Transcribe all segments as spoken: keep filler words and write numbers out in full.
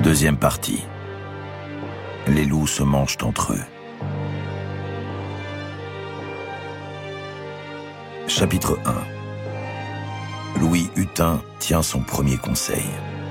Deuxième partie. Les loups se mangent entre eux. Chapitre un. Louis Hutin tient son premier conseil.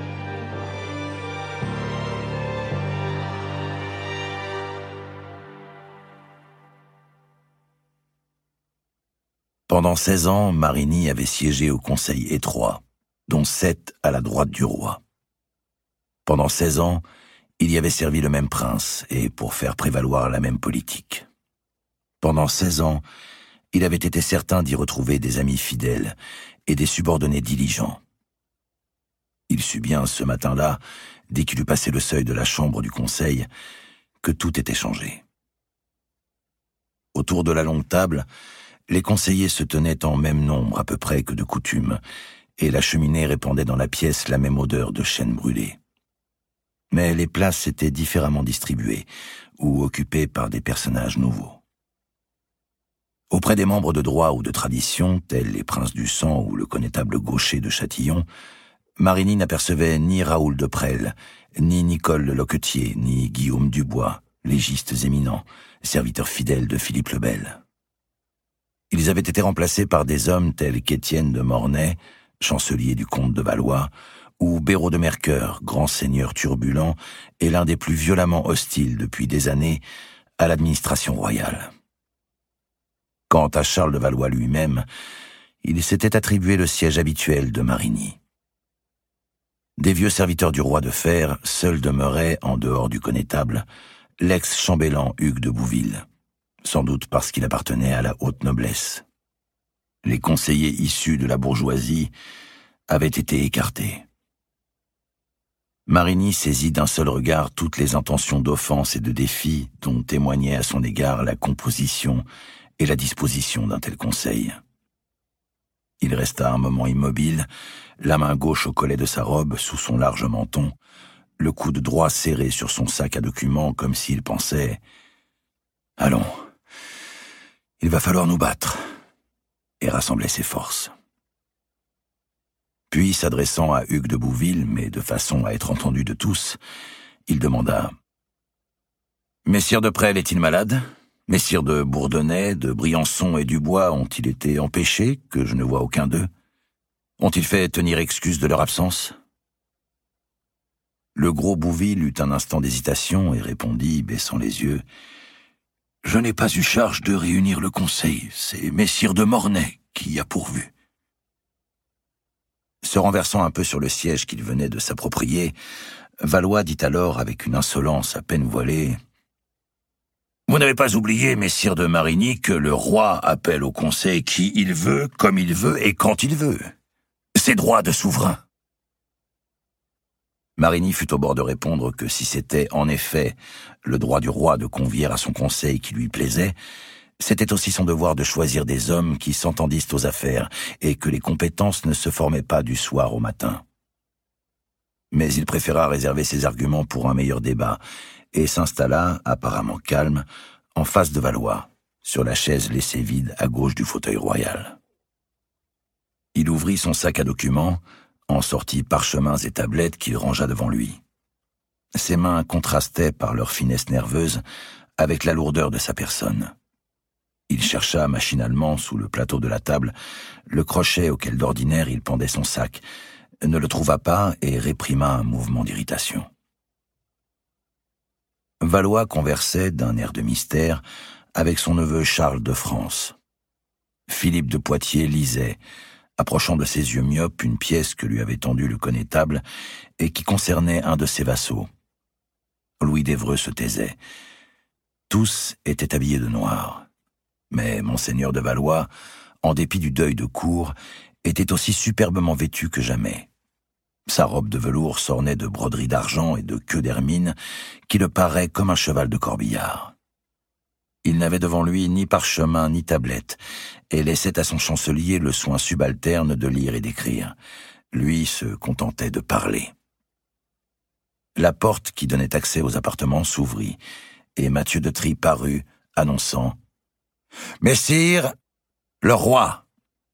Pendant seize ans, Marigny avait siégé au conseil étroit, dont sept à la droite du roi. Pendant seize ans, il y avait servi le même prince, et pour faire prévaloir la même politique. Pendant seize ans, il avait été certain d'y retrouver des amis fidèles et des subordonnés diligents. Il sut bien ce matin-là, dès qu'il eut passé le seuil de la chambre du conseil, que tout était changé. Autour de la longue table, les conseillers se tenaient en même nombre à peu près que de coutume, et la cheminée répandait dans la pièce la même odeur de chêne brûlé. Mais les places étaient différemment distribuées, ou occupées par des personnages nouveaux. Auprès des membres de droit ou de tradition, tels les princes du sang ou le connétable Gaucher de Châtillon, Marigny n'apercevait ni Raoul de Presles, ni Nicole le Loquetier, ni Guillaume Dubois, légistes éminents, serviteurs fidèles de Philippe le Bel. Ils avaient été remplacés par des hommes tels qu'Étienne de Mornay, chancelier du comte de Valois, ou Béraud de Mercœur, grand seigneur turbulent et l'un des plus violemment hostiles depuis des années à l'administration royale. Quant à Charles de Valois lui-même, il s'était attribué le siège habituel de Marigny. Des vieux serviteurs du roi de fer, seul demeurait, en dehors du connétable, l'ex-chambellan Hugues de Bouville, sans doute parce qu'il appartenait à la haute noblesse. Les conseillers issus de la bourgeoisie avaient été écartés. Marigny saisit d'un seul regard toutes les intentions d'offense et de défi dont témoignaient à son égard la composition et la disposition d'un tel conseil. Il resta un moment immobile, la main gauche au collet de sa robe sous son large menton, le coude droit serré sur son sac à documents comme s'il pensait « Allons, il va falloir nous battre » et rassembler ses forces. Puis, s'adressant à Hugues de Bouville, mais de façon à être entendu de tous, il demanda « Messire de Presles est-il malade ? Messire de Bourdonnais, de Briançon et Dubois ont-ils été empêchés, que je ne vois aucun d'eux ? Ont-ils fait tenir excuse de leur absence ?» Le gros Bouville eut un instant d'hésitation et répondit, baissant les yeux « Je n'ai pas eu charge de réunir le conseil, c'est Messire de Mornay qui y a pourvu. » Se renversant un peu sur le siège qu'il venait de s'approprier, Valois dit alors avec une insolence à peine voilée « Vous n'avez pas oublié, messire de Marigny, que le roi appelle au conseil qui il veut, comme il veut et quand il veut. C'est droit de souverain. » Marigny fut au bord de répondre que si c'était, en effet, le droit du roi de convier à son conseil qui lui plaisait, c'était aussi son devoir de choisir des hommes qui s'entendissent aux affaires et que les compétences ne se formaient pas du soir au matin. Mais il préféra réserver ses arguments pour un meilleur débat et s'installa, apparemment calme, en face de Valois, sur la chaise laissée vide à gauche du fauteuil royal. Il ouvrit son sac à documents, en sortit parchemins et tablettes qu'il rangea devant lui. Ses mains contrastaient par leur finesse nerveuse avec la lourdeur de sa personne. Il chercha machinalement sous le plateau de la table le crochet auquel d'ordinaire il pendait son sac, ne le trouva pas et réprima un mouvement d'irritation. Valois conversait d'un air de mystère avec son neveu Charles de France. Philippe de Poitiers lisait, approchant de ses yeux myopes une pièce que lui avait tendue le connétable et qui concernait un de ses vassaux. Louis d'Évreux se taisait. Tous étaient habillés de noir. Mais Monseigneur de Valois, en dépit du deuil de cour, était aussi superbement vêtu que jamais. Sa robe de velours s'ornait de broderies d'argent et de queues d'hermine qui le paraient comme un cheval de corbillard. Il n'avait devant lui ni parchemin ni tablette et laissait à son chancelier le soin subalterne de lire et d'écrire. Lui se contentait de parler. La porte qui donnait accès aux appartements s'ouvrit et Mathieu de Trie parut, annonçant « Messire, le roi !»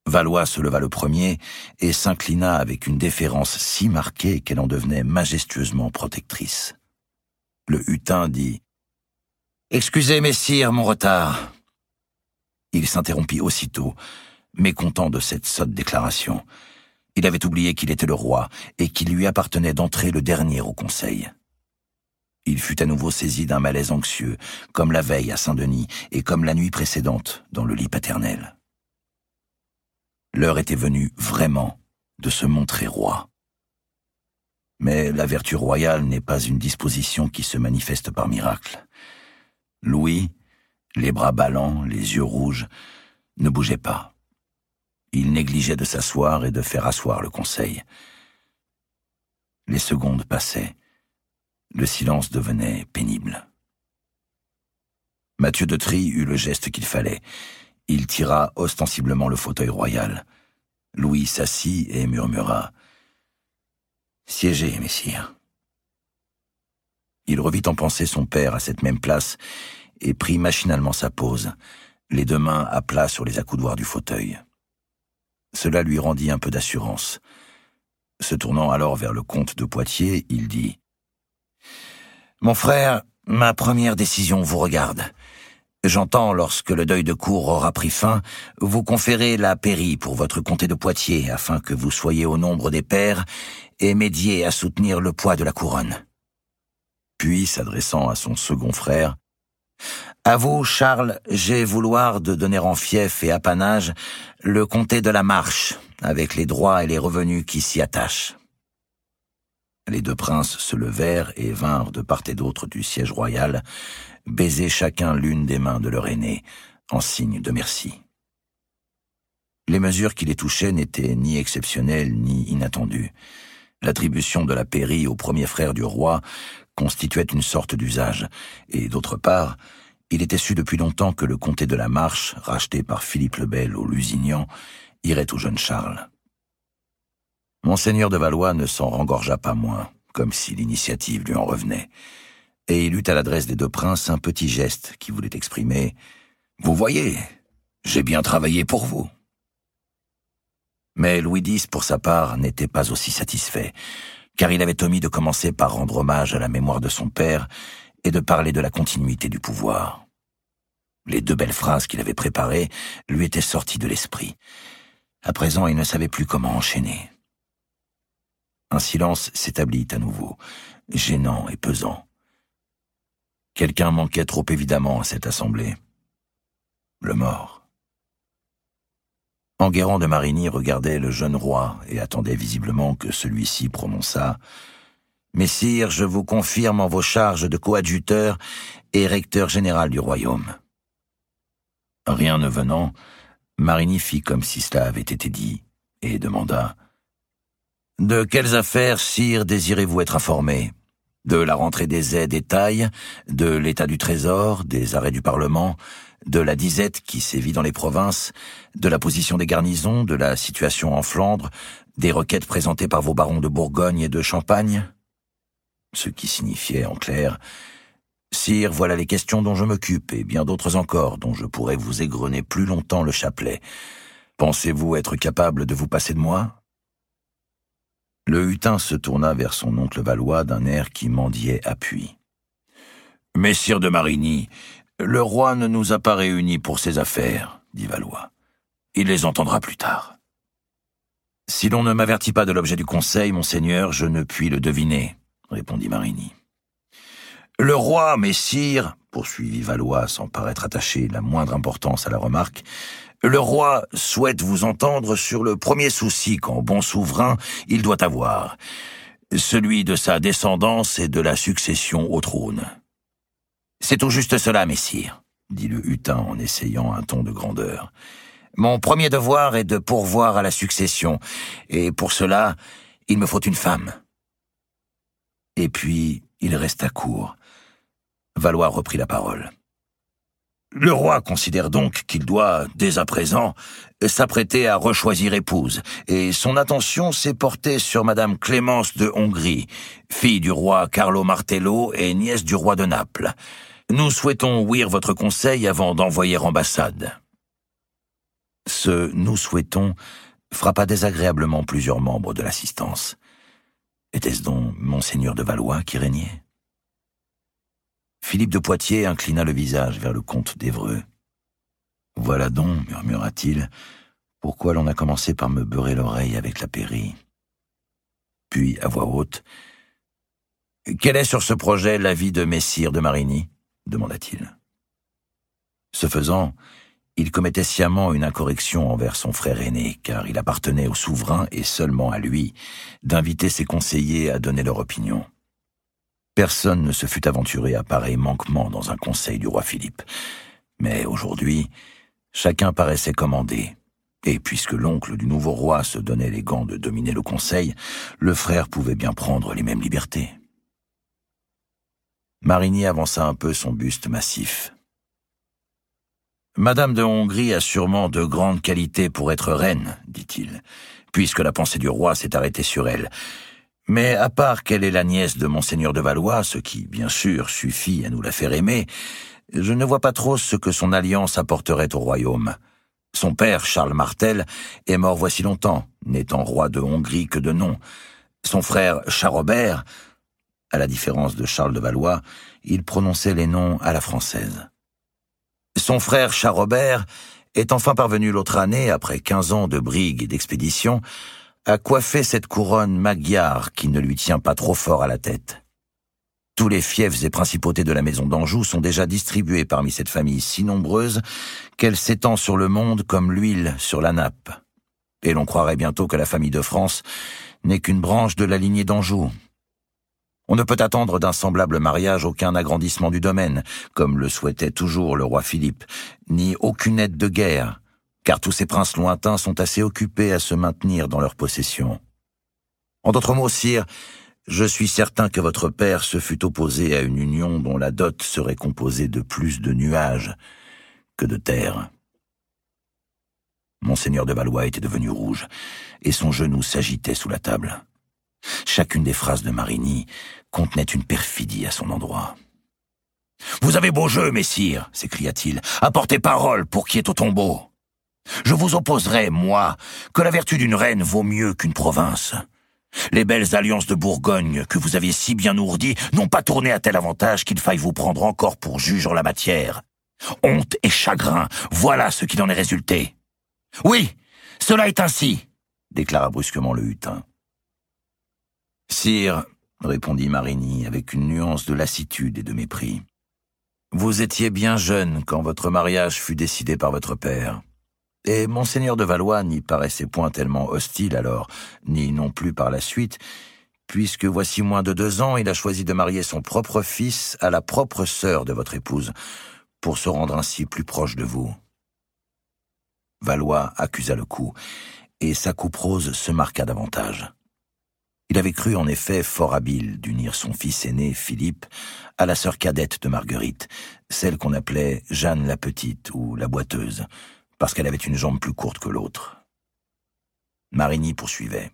Valois se leva le premier et s'inclina avec une déférence si marquée qu'elle en devenait majestueusement protectrice. Le hutin dit « Excusez, messire, mon retard ». Il s'interrompit aussitôt, mécontent de cette sotte déclaration. Il avait oublié qu'il était le roi et qu'il lui appartenait d'entrer le dernier au conseil. Il fut à nouveau saisi d'un malaise anxieux, comme la veille à Saint-Denis et comme la nuit précédente dans le lit paternel. L'heure était venue, vraiment, de se montrer roi. Mais la vertu royale n'est pas une disposition qui se manifeste par miracle. Louis, les bras ballants, les yeux rouges, ne bougeait pas. Il négligeait de s'asseoir et de faire asseoir le conseil. Les secondes passaient. Le silence devenait pénible. Mathieu de Trie eut le geste qu'il fallait. Il tira ostensiblement le fauteuil royal. Louis s'assit et murmura « Siégez, messire ». Il revit en pensée son père à cette même place et prit machinalement sa pose, les deux mains à plat sur les accoudoirs du fauteuil. Cela lui rendit un peu d'assurance. Se tournant alors vers le comte de Poitiers, il dit « Mon frère, ma première décision vous regarde. J'entends, lorsque le deuil de cour aura pris fin, vous conférer la pairie pour votre comté de Poitiers, afin que vous soyez au nombre des pairs et m'aidiez à soutenir le poids de la couronne. » Puis, s'adressant à son second frère, « À vous, Charles, j'ai vouloir de donner en fief et apanage le comté de la Marche, avec les droits et les revenus qui s'y attachent. » Les deux princes se levèrent et vinrent de part et d'autre du siège royal, baiser chacun l'une des mains de leur aîné, en signe de merci. Les mesures qui les touchaient n'étaient ni exceptionnelles ni inattendues. L'attribution de la pairie au premier frère du roi constituait une sorte d'usage, et d'autre part, il était su depuis longtemps que le comté de la Marche, racheté par Philippe le Bel au Lusignan, irait au jeune Charles. Monseigneur de Valois ne s'en rengorgea pas moins, comme si l'initiative lui en revenait, et il eut à l'adresse des deux princes un petit geste qui voulait exprimer « Vous voyez, j'ai bien travaillé pour vous ». Mais Louis dix, pour sa part, n'était pas aussi satisfait, car il avait omis de commencer par rendre hommage à la mémoire de son père et de parler de la continuité du pouvoir. Les deux belles phrases qu'il avait préparées lui étaient sorties de l'esprit. À présent, il ne savait plus comment enchaîner. Un silence s'établit à nouveau, gênant et pesant. Quelqu'un manquait trop évidemment à cette assemblée. Le mort. Enguerrand de Marigny regardait le jeune roi et attendait visiblement que celui-ci prononçât « Messire, je vous confirme en vos charges de coadjuteur et recteur général du royaume. » Rien ne venant, Marigny fit comme si cela avait été dit et demanda « De quelles affaires, sire, désirez-vous être informé ? De la rentrée des aides et tailles, de l'état du trésor, des arrêts du Parlement, de la disette qui sévit dans les provinces, de la position des garnisons, de la situation en Flandre, des requêtes présentées par vos barons de Bourgogne et de Champagne ?» Ce qui signifiait, en clair, « Sire, voilà les questions dont je m'occupe, et bien d'autres encore, dont je pourrais vous égrener plus longtemps le chapelet. Pensez-vous être capable de vous passer de moi ?» Le hutin se tourna vers son oncle Valois d'un air qui mendiait appui. « Messire de Marigny, le roi ne nous a pas réunis pour ses affaires, » dit Valois. « Il les entendra plus tard. »« Si l'on ne m'avertit pas de l'objet du conseil, monseigneur, je ne puis le deviner, » répondit Marigny. « Le roi, messire, » poursuivit Valois sans paraître attacher la moindre importance à la remarque, « le roi souhaite vous entendre sur le premier souci qu'en bon souverain il doit avoir, celui de sa descendance et de la succession au trône. »« C'est tout juste cela, messire, » dit le hutin en essayant un ton de grandeur. « Mon premier devoir est de pourvoir à la succession, et pour cela, il me faut une femme. » Et puis, il resta court. Valois reprit la parole. « Le roi considère donc qu'il doit, dès à présent, s'apprêter à rechoisir épouse, et son attention s'est portée sur madame Clémence de Hongrie, fille du roi Carlo Martello et nièce du roi de Naples. Nous souhaitons ouïr votre conseil avant d'envoyer ambassade. » Ce « nous souhaitons » frappa désagréablement plusieurs membres de l'assistance. Était-ce donc Monseigneur de Valois qui régnait? Philippe de Poitiers inclina le visage vers le comte d'Évreux. « Voilà donc, murmura-t-il, pourquoi l'on a commencé par me beurrer l'oreille avec la pairie. » Puis, à voix haute, « Quel est sur ce projet l'avis de messire de Marigny ?» demanda-t-il. Ce faisant, il commettait sciemment une incorrection envers son frère aîné, car il appartenait au souverain et seulement à lui d'inviter ses conseillers à donner leur opinion. Personne ne se fût aventuré à pareil manquement dans un conseil du roi Philippe. Mais aujourd'hui, chacun paraissait commandé, et puisque l'oncle du nouveau roi se donnait les gants de dominer le conseil, le frère pouvait bien prendre les mêmes libertés. Marigny avança un peu son buste massif. « Madame de Hongrie a sûrement de grandes qualités pour être reine, dit-il, puisque la pensée du roi s'est arrêtée sur elle. Mais à part qu'elle est la nièce de Monseigneur de Valois, ce qui, bien sûr, suffit à nous la faire aimer, je ne vois pas trop ce que son alliance apporterait au royaume. Son père, Charles Martel, est mort voici longtemps, n'étant roi de Hongrie que de nom. Son frère, Charobert, à la différence de Charles de Valois, il prononçait les noms à la française. Son frère Charobert est enfin parvenu l'autre année, après quinze ans de brigue et d'expédition, à coiffer cette couronne magyare qui ne lui tient pas trop fort à la tête. Tous les fiefs et principautés de la maison d'Anjou sont déjà distribués parmi cette famille si nombreuse qu'elle s'étend sur le monde comme l'huile sur la nappe. Et l'on croirait bientôt que la famille de France n'est qu'une branche de la lignée d'Anjou. On ne peut attendre d'un semblable mariage aucun agrandissement du domaine, comme le souhaitait toujours le roi Philippe, ni aucune aide de guerre, car tous ces princes lointains sont assez occupés à se maintenir dans leur possession. En d'autres mots, sire, je suis certain que votre père se fût opposé à une union dont la dot serait composée de plus de nuages que de terre. » Monseigneur de Valois était devenu rouge, et son genou s'agitait sous la table. Chacune des phrases de Marigny contenait une perfidie à son endroit. « Vous avez beau jeu, messire, s'écria-t-il, apportez parole pour qui est au tombeau. Je vous opposerai, moi, que la vertu d'une reine vaut mieux qu'une province. Les belles alliances de Bourgogne que vous aviez si bien ourdies n'ont pas tourné à tel avantage qu'il faille vous prendre encore pour juge en la matière. Honte et chagrin, voilà ce qu'il en est résulté. Oui, cela est ainsi, déclara brusquement le hutin. Sire, répondit Marigny avec une nuance de lassitude et de mépris, vous étiez bien jeune quand votre mariage fut décidé par votre père. Et Monseigneur de Valois n'y paraissait point tellement hostile alors, ni non plus par la suite, puisque voici moins de deux ans, il a choisi de marier son propre fils à la propre sœur de votre épouse, pour se rendre ainsi plus proche de vous. Valois accusa le coup, et sa coupe rose se marqua davantage. Il avait cru en effet fort habile d'unir son fils aîné, Philippe, à la sœur cadette de Marguerite, celle qu'on appelait Jeanne la Petite ou la Boiteuse, parce qu'elle avait une jambe plus courte que l'autre. Marigny poursuivait.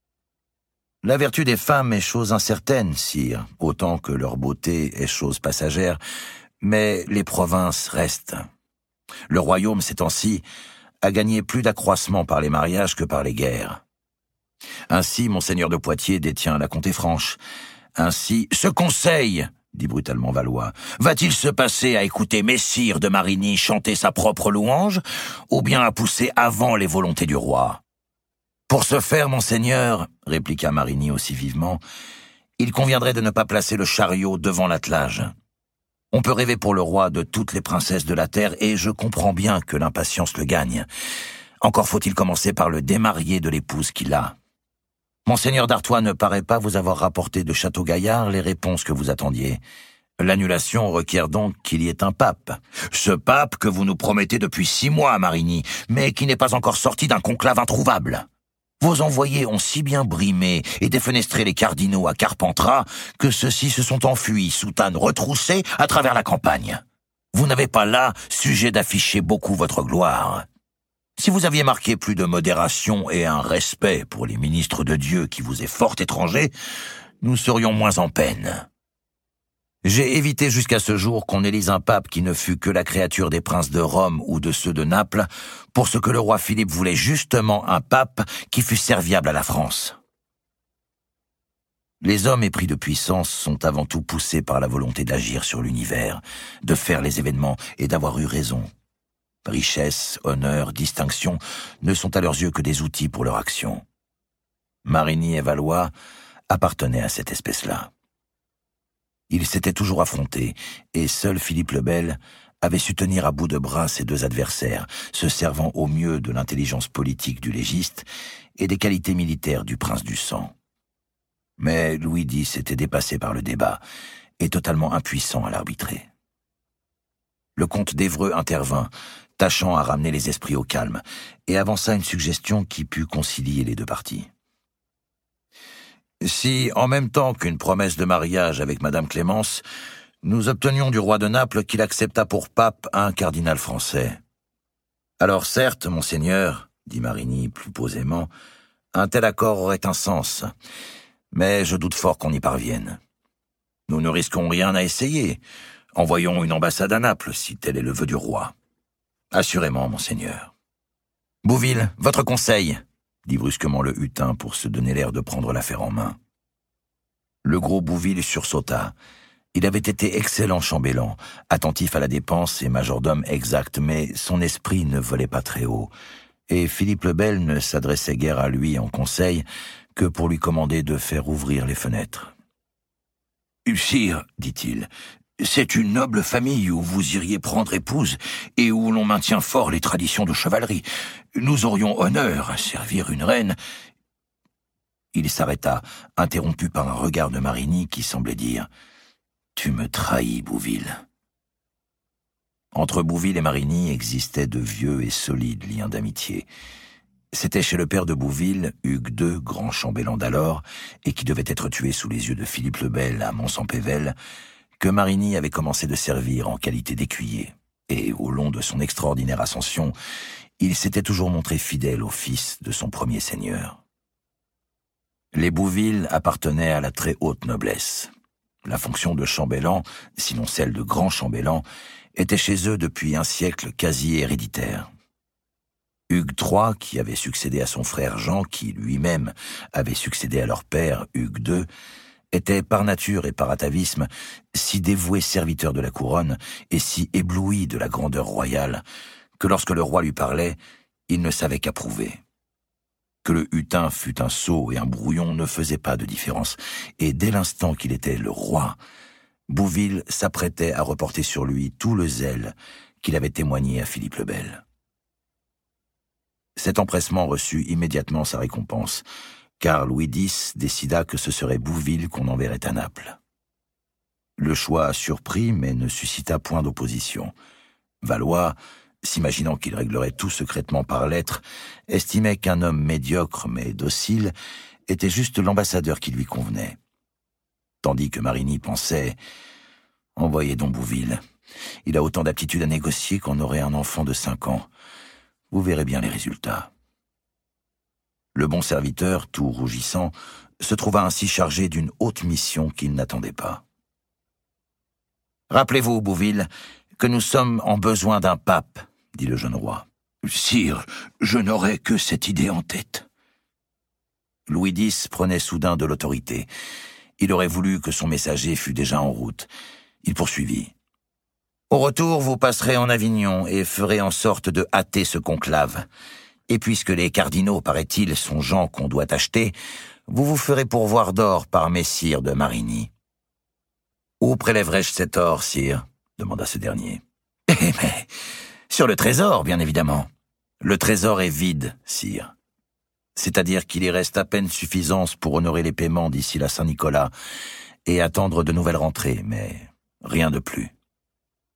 « La vertu des femmes est chose incertaine, sire, autant que leur beauté est chose passagère, mais les provinces restent. Le royaume, ces temps-ci, a gagné plus d'accroissement par les mariages que par les guerres. Ainsi, Monseigneur de Poitiers détient la comté franche. Ainsi, ce conseil, dit brutalement Valois, va-t-il se passer à écouter messire de Marigny chanter sa propre louange, ou bien à pousser avant les volontés du roi? Pour ce faire, Monseigneur, répliqua Marigny aussi vivement, il conviendrait de ne pas placer le chariot devant l'attelage. On peut rêver pour le roi de toutes les princesses de la terre, et je comprends bien que l'impatience le gagne. Encore faut-il commencer par le démarier de l'épouse qu'il a. Monseigneur d'Artois ne paraît pas vous avoir rapporté de Château-Gaillard les réponses que vous attendiez. L'annulation requiert donc qu'il y ait un pape. Ce pape que vous nous promettez depuis six mois, Marigny, mais qui n'est pas encore sorti d'un conclave introuvable. Vos envoyés ont si bien brimé et défenestré les cardinaux à Carpentras que ceux-ci se sont enfuis, soutanes retroussées, à travers la campagne. Vous n'avez pas là sujet d'afficher beaucoup votre gloire. Si vous aviez marqué plus de modération et un respect pour les ministres de Dieu qui vous est fort étranger, nous serions moins en peine. J'ai évité jusqu'à ce jour qu'on élise un pape qui ne fût que la créature des princes de Rome ou de ceux de Naples, pour ce que le roi Philippe voulait justement un pape qui fût serviable à la France. Les hommes épris de puissance sont avant tout poussés par la volonté d'agir sur l'univers, de faire les événements et d'avoir eu raison. Richesse, honneur, distinction ne sont à leurs yeux que des outils pour leur action. Marigny et Valois appartenaient à cette espèce-là. Ils s'étaient toujours affrontés, et seul Philippe le Bel avait su tenir à bout de bras ses deux adversaires, se servant au mieux de l'intelligence politique du légiste et des qualités militaires du prince du sang. Mais Louis dix était dépassé par le débat et totalement impuissant à l'arbitrer. Le comte d'Évreux intervint, tâchant à ramener les esprits au calme, et avança une suggestion qui put concilier les deux parties. Si, en même temps qu'une promesse de mariage avec Madame Clémence, nous obtenions du roi de Naples qu'il acceptât pour pape un cardinal français. Alors certes, monseigneur, dit Marigny plus posément, un tel accord aurait un sens, mais je doute fort qu'on y parvienne. Nous ne risquons rien à essayer. Envoyons une ambassade à Naples, si tel est le vœu du roi. Assurément, monseigneur. Bouville, votre conseil, dit brusquement le hutin pour se donner l'air de prendre l'affaire en main. Le gros Bouville sursauta. Il avait été excellent chambellan, attentif à la dépense et majordome exact, mais son esprit ne volait pas très haut, et Philippe le Bel ne s'adressait guère à lui en conseil que pour lui commander de faire ouvrir les fenêtres. « Sire, dit-il, c'est une noble famille où vous iriez prendre épouse et où l'on maintient fort les traditions de chevalerie. Nous aurions honneur à servir une reine. » Il s'arrêta, interrompu par un regard de Marigny qui semblait dire « Tu me trahis, Bouville. » Entre Bouville et Marigny existaient de vieux et solides liens d'amitié. C'était chez le père de Bouville, Hugues deux, grand chambellan d'alors, et qui devait être tué sous les yeux de Philippe le Bel à Mons-en-Pévèle, que Marigny avait commencé de servir en qualité d'écuyer, et au long de son extraordinaire ascension, il s'était toujours montré fidèle au fils de son premier seigneur. Les Bouville appartenaient à la très haute noblesse. La fonction de chambellan, sinon celle de grand chambellan, était chez eux depuis un siècle quasi héréditaire. Hugues trois, qui avait succédé à son frère Jean, qui lui-même avait succédé à leur père, Hugues deux, était par nature et par atavisme si dévoué serviteur de la couronne et si ébloui de la grandeur royale que lorsque le roi lui parlait, il ne savait qu'approuver. Que le hutin fût un sot et un brouillon ne faisait pas de différence, et dès l'instant qu'il était le roi, Bouville s'apprêtait à reporter sur lui tout le zèle qu'il avait témoigné à Philippe le Bel. Cet empressement reçut immédiatement sa récompense, car Louis dix décida que ce serait Bouville qu'on enverrait à Naples. Le choix surprit, mais ne suscita point d'opposition. Valois, s'imaginant qu'il réglerait tout secrètement par lettres, estimait qu'un homme médiocre mais docile était juste l'ambassadeur qui lui convenait. Tandis que Marigny pensait « Envoyez donc Bouville. Il a autant d'aptitude à négocier qu'on aurait un enfant de cinq ans. Vous verrez bien les résultats. » Le bon serviteur, tout rougissant, se trouva ainsi chargé d'une haute mission qu'il n'attendait pas. « Rappelez-vous, Bouville, que nous sommes en besoin d'un pape, » dit le jeune roi. « Sire, je n'aurais que cette idée en tête. » Louis dix prenait soudain de l'autorité. Il aurait voulu que son messager fût déjà en route. Il poursuivit. « Au retour, vous passerez en Avignon et ferez en sorte de hâter ce conclave. Et puisque les cardinaux, paraît-il, sont gens qu'on doit acheter, vous vous ferez pourvoir d'or par messire de Marigny. »« Où prélèverai-je cet or, sire ?» demanda ce dernier. « Eh mais, sur le trésor, bien évidemment. Le trésor est vide, sire. C'est-à-dire qu'il y reste à peine suffisance pour honorer les paiements d'ici la Saint-Nicolas et attendre de nouvelles rentrées, mais rien de plus. »« Comment ?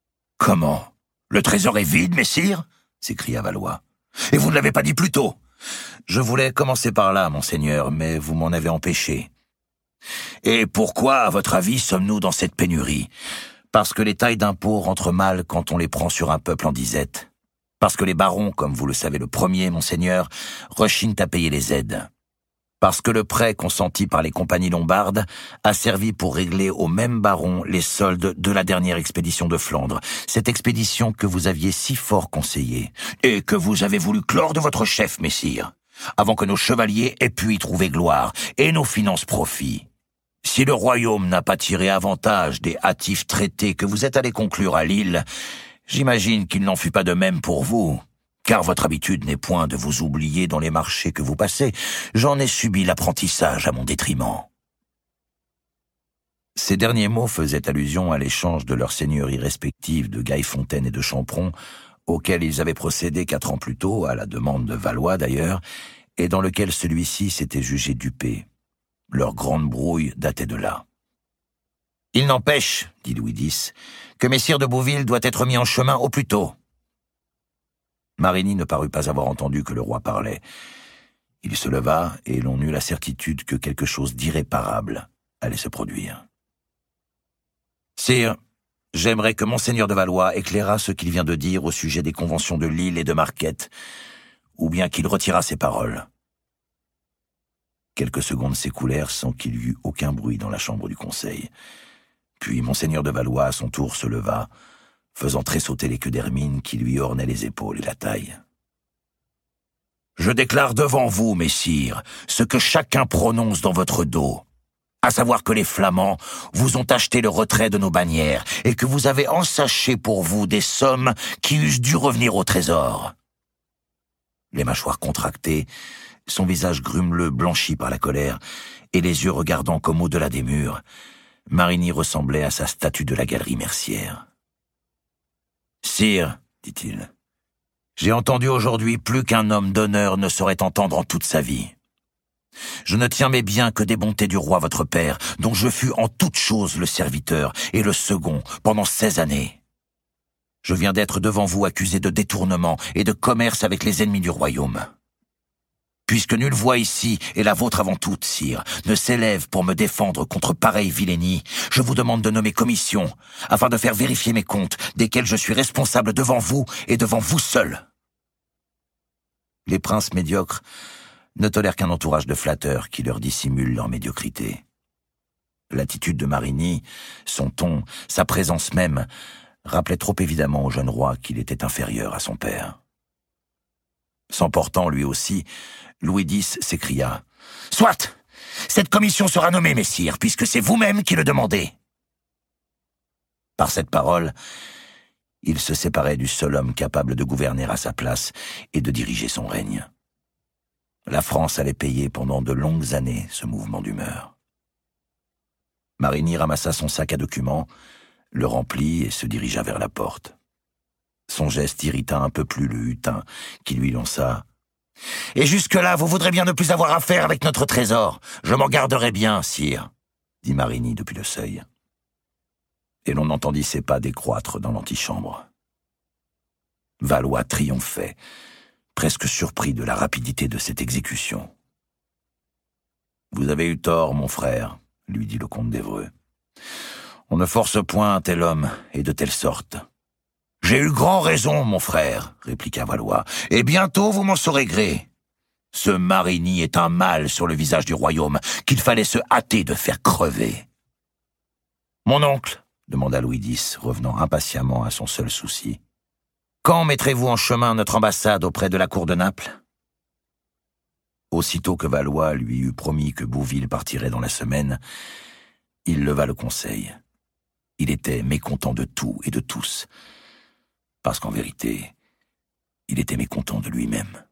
Le trésor est vide, messire ?» s'écria Valois. « Et vous ne l'avez pas dit plus tôt !»« Je voulais commencer par là, monseigneur, mais vous m'en avez empêché. »« Et pourquoi, à votre avis, sommes-nous dans cette pénurie ? Parce que les tailles d'impôts rentrent mal quand on les prend sur un peuple en disette. Parce que les barons, comme vous le savez le premier, monseigneur, rechignent à payer les aides. Parce que le prêt consenti par les compagnies lombardes a servi pour régler au même baron les soldes de la dernière expédition de Flandre, cette expédition que vous aviez si fort conseillée, et que vous avez voulu clore de votre chef, messire, avant que nos chevaliers aient pu y trouver gloire, et nos finances profit. Si le royaume n'a pas tiré avantage des hâtifs traités que vous êtes allés conclure à Lille, j'imagine qu'il n'en fut pas de même pour vous. Car votre habitude n'est point de vous oublier dans les marchés que vous passez. J'en ai subi l'apprentissage à mon détriment. Ces derniers mots faisaient allusion à l'échange de leurs seigneuries respectives de Gaillefontaine et de Champron, auquel ils avaient procédé quatre ans plus tôt, à la demande de Valois d'ailleurs, et dans lequel celui-ci s'était jugé dupé. Leur grande brouille datait de là. « Il n'empêche, dit Louis dix, que messire de Bouville doit être mis en chemin au plus tôt. » Marigny ne parut pas avoir entendu que le roi parlait. Il se leva, et l'on eut la certitude que quelque chose d'irréparable allait se produire. « Sire, j'aimerais que monseigneur de Valois éclairât ce qu'il vient de dire au sujet des conventions de Lille et de Marquette, ou bien qu'il retirât ses paroles. » Quelques secondes s'écoulèrent sans qu'il y eût aucun bruit dans la chambre du conseil. Puis monseigneur de Valois à son tour se leva, faisant tressauter les queues d'hermine qui lui ornaient les épaules et la taille. « Je déclare devant vous, messires, ce que chacun prononce dans votre dos, à savoir que les Flamands vous ont acheté le retrait de nos bannières et que vous avez ensaché pour vous des sommes qui eussent dû revenir au trésor. » Les mâchoires contractées, son visage grumeleux blanchi par la colère et les yeux regardant comme au-delà des murs, Marigny ressemblait à sa statue de la galerie Mercière. « Sire, dit-il, j'ai entendu aujourd'hui plus qu'un homme d'honneur ne saurait entendre en toute sa vie. Je ne tiens mes biens que des bontés du roi votre père, dont je fus en toutes choses le serviteur et le second pendant seize années. Je viens d'être devant vous accusé de détournement et de commerce avec les ennemis du royaume. Puisque nulle voix ici, et la vôtre avant toute, sire, ne s'élève pour me défendre contre pareille vilainie, je vous demande de nommer commission, afin de faire vérifier mes comptes, desquels je suis responsable devant vous et devant vous seul. » Les princes médiocres ne tolèrent qu'un entourage de flatteurs qui leur dissimulent leur médiocrité. L'attitude de Marigny, son ton, sa présence même, rappelaient trop évidemment au jeune roi qu'il était inférieur à son père. S'emportant lui aussi, Louis dix s'écria « Soit! Cette commission sera nommée, messire, puisque c'est vous-même qui le demandez. » Par cette parole, il se séparait du seul homme capable de gouverner à sa place et de diriger son règne. La France allait payer pendant de longues années ce mouvement d'humeur. Marigny ramassa son sac à documents, le remplit et se dirigea vers la porte. Son geste irrita un peu plus le hutin, qui lui lança « Et jusque-là, vous voudrez bien ne plus avoir affaire avec notre trésor. Je m'en garderai bien, sire, » dit Marigny depuis le seuil. Et l'on entendit ses pas décroître dans l'antichambre. Valois triomphait, presque surpris de la rapidité de cette exécution. « Vous avez eu tort, mon frère, » lui dit le comte d'Évreux. « On ne force point un tel homme, et de telle sorte. »« J'ai eu grand raison, mon frère, » répliqua Valois, « et bientôt vous m'en saurez gré. Ce Marigny est un mal sur le visage du royaume qu'il fallait se hâter de faire crever. »« Mon oncle, » demanda Louis dix, revenant impatiemment à son seul souci, « quand mettrez-vous en chemin notre ambassade auprès de la cour de Naples ?» Aussitôt que Valois lui eut promis que Bouville partirait dans la semaine, il leva le conseil. Il était mécontent de tout et de tous, parce qu'en vérité, il était mécontent de lui-même.